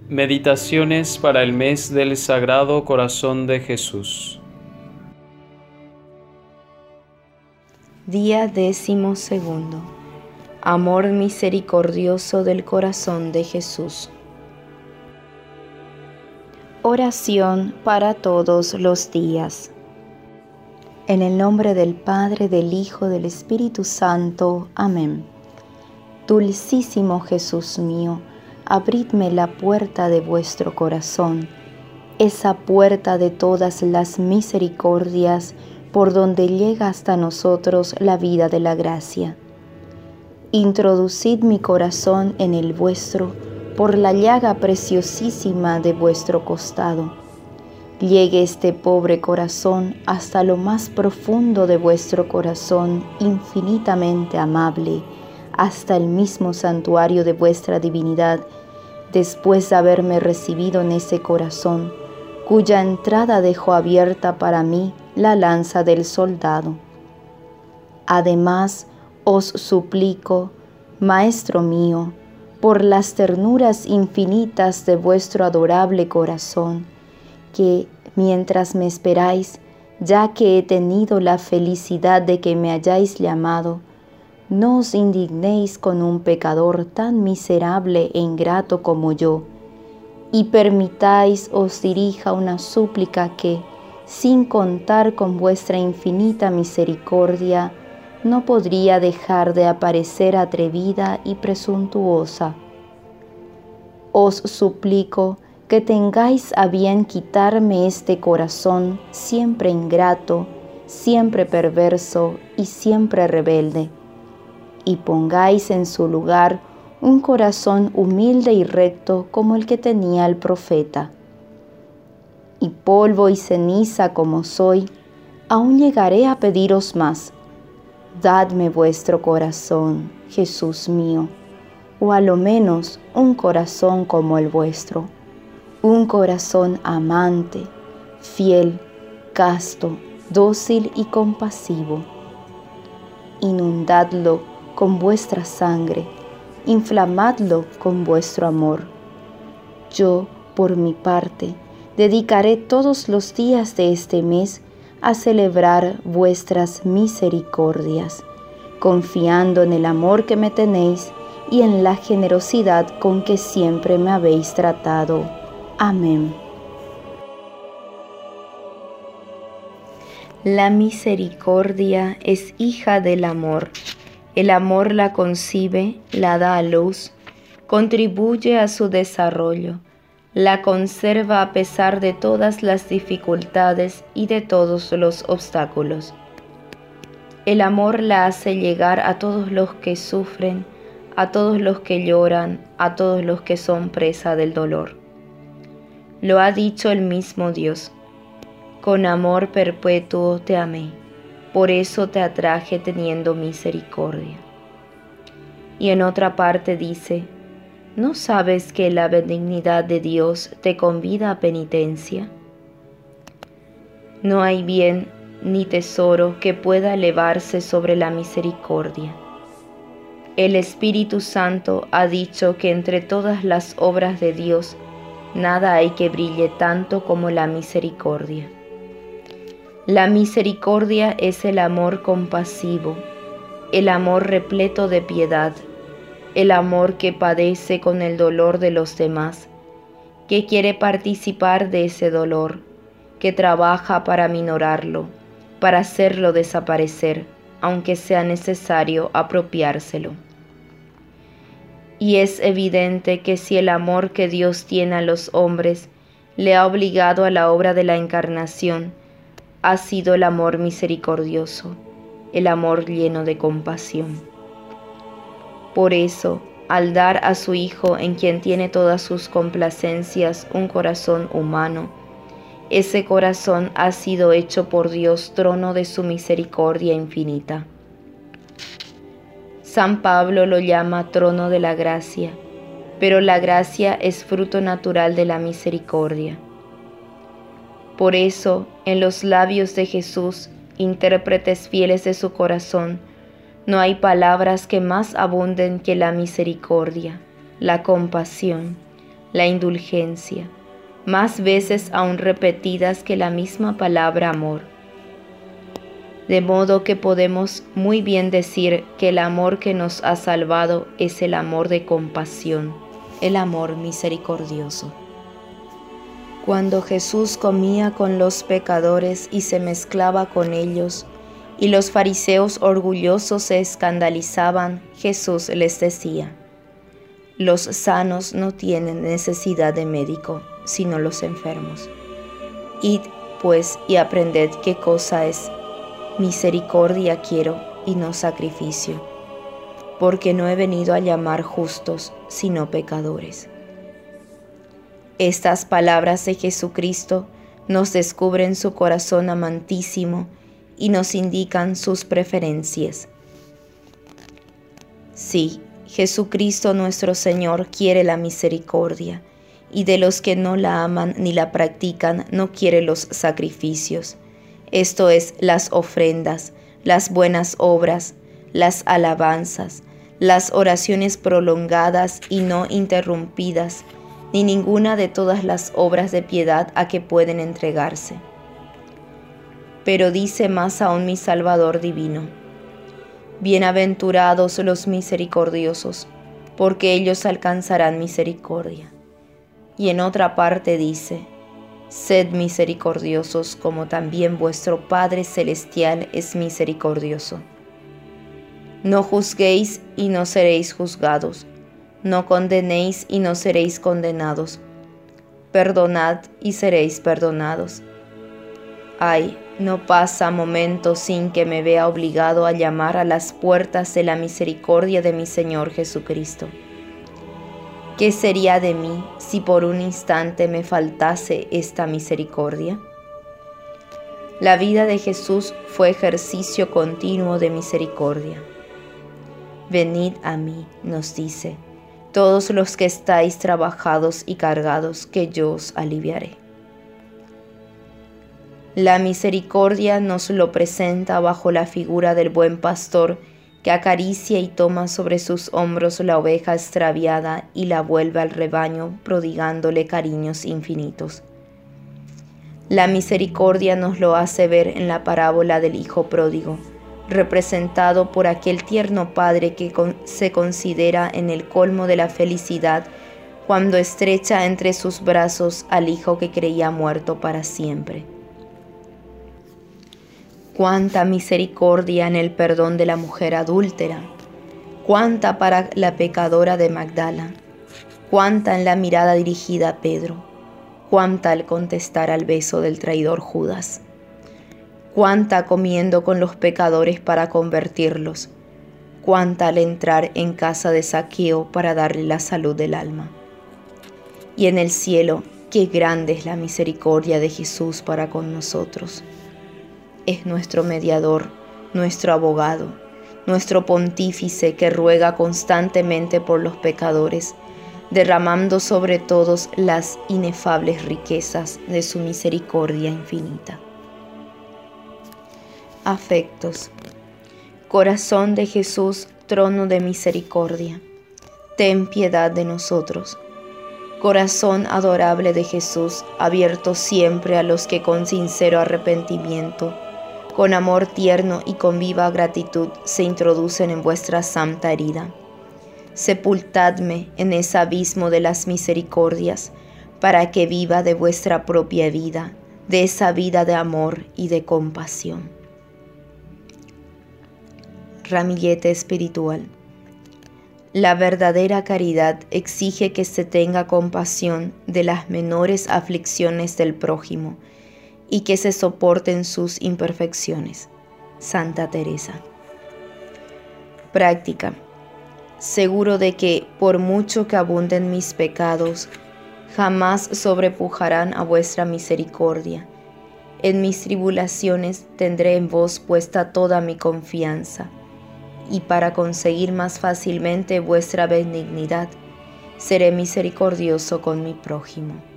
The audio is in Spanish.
Meditaciones para el mes del Sagrado Corazón de Jesús. Día 12. Amor misericordioso del corazón de Jesús. Oración para todos los días. En el nombre del Padre, del Hijo, del Espíritu Santo. Amén. Dulcísimo Jesús mío, abridme la puerta de vuestro corazón, esa puerta de todas las misericordias por donde llega hasta nosotros la vida de la gracia. Introducid mi corazón en el vuestro por la llaga preciosísima de vuestro costado. Llegue este pobre corazón hasta lo más profundo de vuestro corazón infinitamente amable, hasta el mismo santuario de vuestra divinidad, después de haberme recibido en ese corazón, cuya entrada dejó abierta para mí la lanza del soldado. Además, os suplico, Maestro mío, por las ternuras infinitas de vuestro adorable corazón, que, mientras me esperáis, ya que he tenido la felicidad de que me hayáis llamado, no os indignéis con un pecador tan miserable e ingrato como yo, y permitáis os dirija una súplica que, sin contar con vuestra infinita misericordia, no podría dejar de aparecer atrevida y presuntuosa. Os suplico que tengáis a bien quitarme este corazón siempre ingrato, siempre perverso y siempre rebelde, y pongáis en su lugar un corazón humilde y recto como el que tenía el profeta. Y polvo y ceniza como soy, aún llegaré a pediros más. Dadme vuestro corazón, Jesús mío, o a lo menos un corazón como el vuestro, un corazón amante, fiel, casto, dócil y compasivo. Inundadlo con vuestra sangre, inflamadlo con vuestro amor. Yo, por mi parte, dedicaré todos los días de este mes a celebrar vuestras misericordias, confiando en el amor que me tenéis y en la generosidad con que siempre me habéis tratado. Amén. La misericordia es hija del amor. El amor la concibe, la da a luz, contribuye a su desarrollo, la conserva a pesar de todas las dificultades y de todos los obstáculos. El amor la hace llegar a todos los que sufren, a todos los que lloran, a todos los que son presa del dolor. Lo ha dicho el mismo Dios: con amor perpetuo te amé. Por eso te atraje teniendo misericordia. Y en otra parte dice: ¿no sabes que la benignidad de Dios te convida a penitencia? No hay bien ni tesoro que pueda elevarse sobre la misericordia. El Espíritu Santo ha dicho que entre todas las obras de Dios, nada hay que brille tanto como la misericordia. La misericordia es el amor compasivo, el amor repleto de piedad, el amor que padece con el dolor de los demás, que quiere participar de ese dolor, que trabaja para minorarlo, para hacerlo desaparecer, aunque sea necesario apropiárselo. Y es evidente que si el amor que Dios tiene a los hombres le ha obligado a la obra de la encarnación, ha sido el amor misericordioso, el amor lleno de compasión. Por eso, al dar a su Hijo, en quien tiene todas sus complacencias, un corazón humano, ese corazón ha sido hecho por Dios trono de su misericordia infinita. San Pablo lo llama trono de la gracia, pero la gracia es fruto natural de la misericordia. Por eso, en los labios de Jesús, intérpretes fieles de su corazón, no hay palabras que más abunden que la misericordia, la compasión, la indulgencia, más veces aún repetidas que la misma palabra amor. De modo que podemos muy bien decir que el amor que nos ha salvado es el amor de compasión, el amor misericordioso. Cuando Jesús comía con los pecadores y se mezclaba con ellos, y los fariseos orgullosos se escandalizaban, Jesús les decía: los sanos no tienen necesidad de médico, sino los enfermos. Id, pues, y aprended qué cosa es misericordia quiero y no sacrificio, porque no he venido a llamar justos, sino pecadores. Estas palabras de Jesucristo nos descubren su corazón amantísimo y nos indican sus preferencias. Sí, Jesucristo nuestro Señor quiere la misericordia, y de los que no la aman ni la practican no quiere los sacrificios, esto es, las ofrendas, las buenas obras, las alabanzas, las oraciones prolongadas y no interrumpidas, ni ninguna de todas las obras de piedad a que pueden entregarse. Pero dice más aún mi Salvador divino: bienaventurados los misericordiosos, porque ellos alcanzarán misericordia. Y en otra parte dice: sed misericordiosos como también vuestro Padre Celestial es misericordioso. No juzguéis y no seréis juzgados, no condenéis y no seréis condenados, perdonad y seréis perdonados. Ay, no pasa momento sin que me vea obligado a llamar a las puertas de la misericordia de mi Señor Jesucristo. ¿Qué sería de mí si por un instante me faltase esta misericordia? La vida de Jesús fue ejercicio continuo de misericordia. Venid a mí, nos dice, todos los que estáis trabajados y cargados, que yo os aliviaré. La misericordia nos lo presenta bajo la figura del buen pastor que acaricia y toma sobre sus hombros la oveja extraviada y la vuelve al rebaño, prodigándole cariños infinitos. La misericordia nos lo hace ver en la parábola del hijo pródigo, representado por aquel tierno padre que se considera en el colmo de la felicidad cuando estrecha entre sus brazos al hijo que creía muerto para siempre. Cuánta misericordia en el perdón de la mujer adúltera, cuánta para la pecadora de Magdala, cuánta en la mirada dirigida a Pedro, cuánta al contestar al beso del traidor Judas, cuánta comiendo con los pecadores para convertirlos, cuánta al entrar en casa de Zaqueo para darle la salud del alma. Y en el cielo, qué grande es la misericordia de Jesús para con nosotros. Es nuestro mediador, nuestro abogado, nuestro pontífice que ruega constantemente por los pecadores, derramando sobre todos las inefables riquezas de su misericordia infinita. Afectos. Corazón de Jesús, trono de misericordia, ten piedad de nosotros. Corazón adorable de Jesús, abierto siempre a los que con sincero arrepentimiento, con amor tierno y con viva gratitud se introducen en vuestra santa herida. Sepultadme en ese abismo de las misericordias, para que viva de vuestra propia vida, de esa vida de amor y de compasión. Ramillete espiritual. La verdadera caridad exige que se tenga compasión de las menores aflicciones del prójimo y que se soporten sus imperfecciones. Santa Teresa. Práctica. Seguro de que, por mucho que abunden mis pecados, jamás sobrepujarán a vuestra misericordia. En mis tribulaciones tendré en vos puesta toda mi confianza, y para conseguir más fácilmente vuestra benignidad, seré misericordioso con mi prójimo.